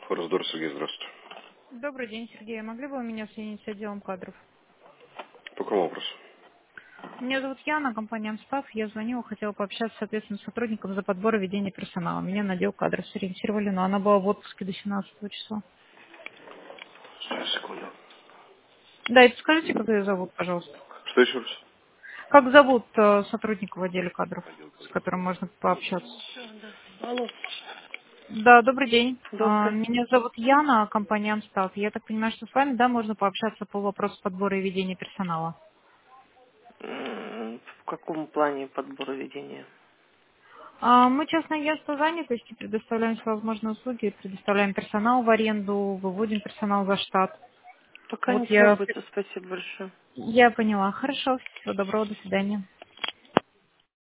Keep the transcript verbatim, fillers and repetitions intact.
Форсдор Сергей, здравствуйте. Добрый день, Сергей. Могли бы вы меня соединить с отделом кадров? По какому вопросу? Меня зовут Яна, компания «Амстаф». Я звонила, хотела пообщаться с ответственным сотрудником за подбор и ведение персонала. Меня на отдел кадров сориентировали, но она была в отпуске до семнадцатого числа. Сейчас, секунду. Да, и подскажите, как ее зовут, пожалуйста. Что еще раз? Как зовут э, сотрудника в отделе кадров, с которым можно пообщаться? Алло. Да, добрый день. А, Добрый. Меня зовут Яна, компания «Амстаф». Я так понимаю, что с вами, да, можно пообщаться по вопросу подбора и ведения персонала. М, В каком плане подбора ведения? А, Мы частное агентство занятости, предоставляем всевозможные услуги, предоставляем персонал в аренду, выводим персонал за штат. Пока Вот не я, требуется, спасибо большое. я поняла. Хорошо, всего доброго, до свидания.